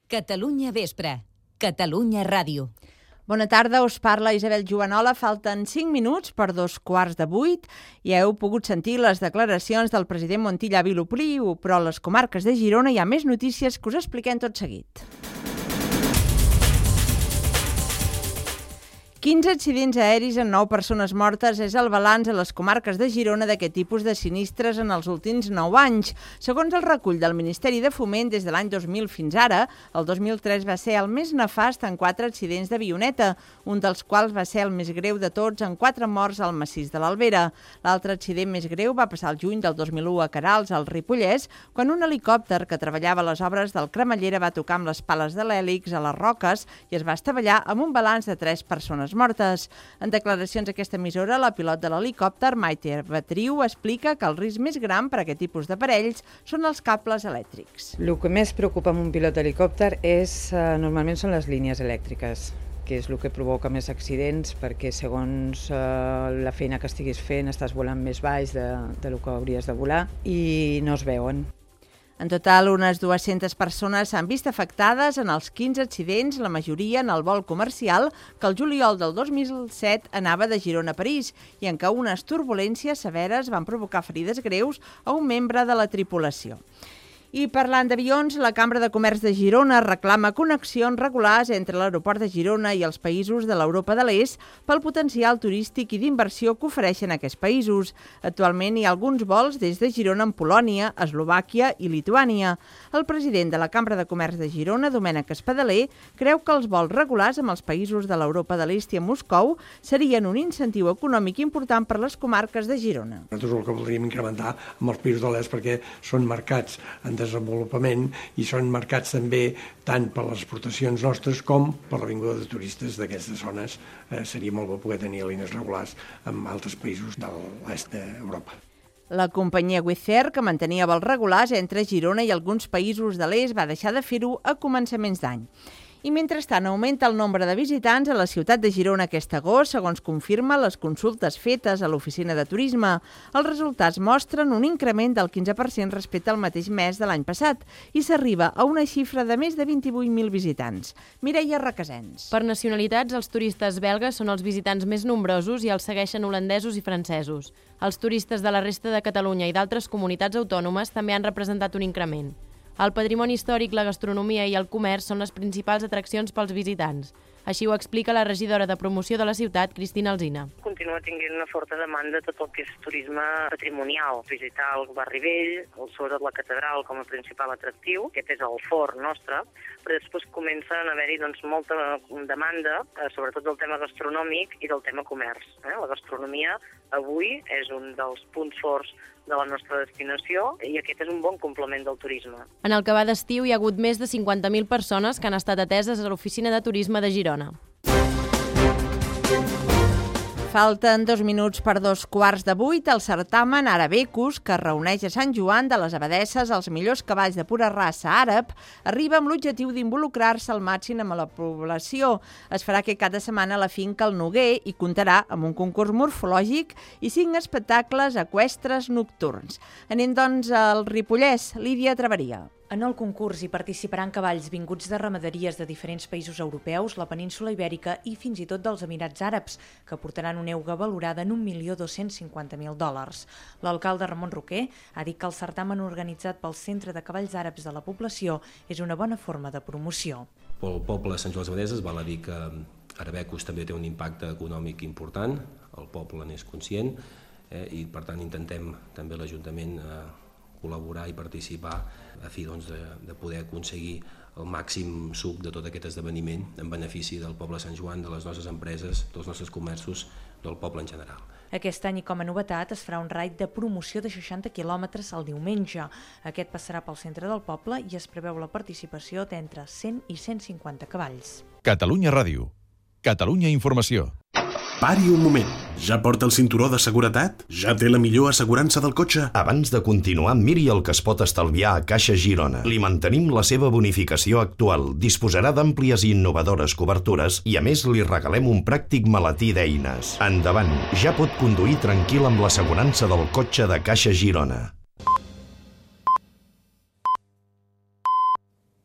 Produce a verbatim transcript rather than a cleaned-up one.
Catalunya Vespre, Catalunya Ràdio. Bona tarda, us parla Isabel Joanola. Falten cinc minuts per dos quarts de vuit i heu pogut sentir les declaracions del president Montilla a Vilopriu, però a les comarques de Girona hi ha més notícies que us expliquem tot seguit. quinze accidents aeris amb nou persones mortes és el balanç a les comarques de Girona d'aquest tipus de sinistres en els últims nou anys. Segons el recull del Ministeri de Foment, des de l'any dos mil fins ara, el dos mil tres va ser el més nefast en quatre accidents d'avioneta, un dels quals va ser el més greu de tots, en quatre morts al massís de l'Albera. L'altre accident més greu va passar el juny del dos mil u a Queralbs, al Ripollès, quan un helicòpter que treballava a les obres del Cremallera va tocar amb les pales de l'hèlix a les roques i es va estavellar amb un balanç de tres persones mortes. En declaracions a aquesta emissora, la pilot de l'helicòpter, Maite Batriu, explica que el risc més gran per a aquest tipus d'aparells són els cables elèctrics. El que més preocupa amb un pilot d'helicòpter és, eh, normalment són les línies elèctriques, que és el que provoca més accidents, perquè segons eh, la feina que estiguis fent estàs volant més baix de, de lo que hauries de volar i no es veuen. En total, unes dues-centes persones s'han vist afectades en els quinze accidents, la majoria en el vol comercial, que el juliol del dos mil set anava de Girona a París i en què unes turbulències severes van provocar ferides greus a un membre de la tripulació. I parlant d'avions, la Cambra de Comerç de Girona reclama connexions regulars entre l'aeroport de Girona i els països de l'Europa de l'Est pel potencial turístic i d'inversió que ofereixen aquests països. Actualment hi ha alguns vols des de Girona amb Polònia, Eslovàquia i Lituània. El president de la Cambra de Comerç de Girona, Domènec Espadaler, creu que els vols regulars amb els països de l'Europa de l'Est i a Moscou serien un incentiu econòmic important per les comarques de Girona. Nosaltres el que voldríem incrementar amb els països de l'Est perquè són mercats en desenvolupament i són marcats també tant per les exportacions nostres com per la vinguda de turistes d'aquestes zones. Eh, seria molt bo poder tenir línies regulars amb altres països de l'est d'Europa. La companyia Wizz Air, que mantenia vols regulars entre Girona i alguns països de l'est, va deixar de fer-ho a començaments d'any. I mentrestant augmenta el nombre de visitants a la ciutat de Girona aquest agost, segons confirma les consultes fetes a l'oficina de turisme. Els resultats mostren un increment del quinze per cent respecte al mateix mes de l'any passat i s'arriba a una xifra de més de vint-i-vuit mil visitants. Mireia Requesens. Per nacionalitats, els turistes belgues són els visitants més nombrosos i els segueixen holandesos i francesos. Els turistes de la resta de Catalunya i d'altres comunitats autònomes també han representat un increment. El patrimoni històric, la gastronomia i el comerç són les principals atraccions pels visitants. Així ho explica la regidora de promoció de la ciutat, Cristina Alsina. Continua tinguent una forta demanda tot el que és turisme patrimonial. Visitar el barri vell, el sobre de la catedral com a principal atractiu, aquest és el fort nostre, però després comencen a haver-hi doncs, molta demanda, eh, sobretot del tema gastronòmic i del tema comerç. Eh? La gastronomia avui és un dels punts forts de la nostra destinació i aquest és un bon complement del turisme. En el que va d'estiu hi ha hagut més de cinquanta mil persones que han estat ateses a l'oficina de turisme de Girona. Falten dos minuts per dos quarts de vuit. El certamen Arabecus, que reuneix a Sant Joan de les Abadesses els millors cavalls de pura raça àrab, arriba amb l'objectiu d'involucrar-se al màxim amb la població. Es farà aquest cap de setmana a la finca El Noguer i comptarà amb un concurs morfològic i cinc espectacles eqüestres nocturns. Anem, doncs, al Ripollès. Lídia Traveria. En el concurs hi participaran cavalls vinguts de ramaderies de diferents països europeus, la península Ibèrica i fins i tot dels Emirats Àrabs, que portaran una euga valorada en un milió dos-cents cinquanta mil dòlars. L'alcalde Ramon Roquer ha dit que el certamen organitzat pel Centre de Cavalls Àrabs de la població és una bona forma de promoció. Pel poble de Sant Joan de les Abadesses val a dir que Arabecus també té un impacte econòmic important, el poble n'és conscient, eh, i per tant intentem també l'Ajuntament eh, col·laborar i participar a fi doncs, de, de poder aconseguir el màxim suc de tot aquest esdeveniment en benefici del poble de Sant Joan, de les nostres empreses, dels nostres comerços, del poble en general. Aquest any, i com a novetat, es farà un raid de promoció de seixanta quilòmetres el diumenge. Aquest passarà pel centre del poble i es preveu la participació d'entre cent i cent cinquanta cavalls. Catalunya Ràdio. Catalunya Informació. Pari un moment. Ja porta el cinturó de seguretat? Ja té la millor assegurança del cotxe? Abans de continuar, miri el que es pot estalviar a Caixa Girona. Li mantenim la seva bonificació actual, disposarà d'àmplies i innovadores cobertures i, a més, li regalem un pràctic maletí d'eines. Endavant, ja pot conduir tranquil amb l'assegurança del cotxe de Caixa Girona.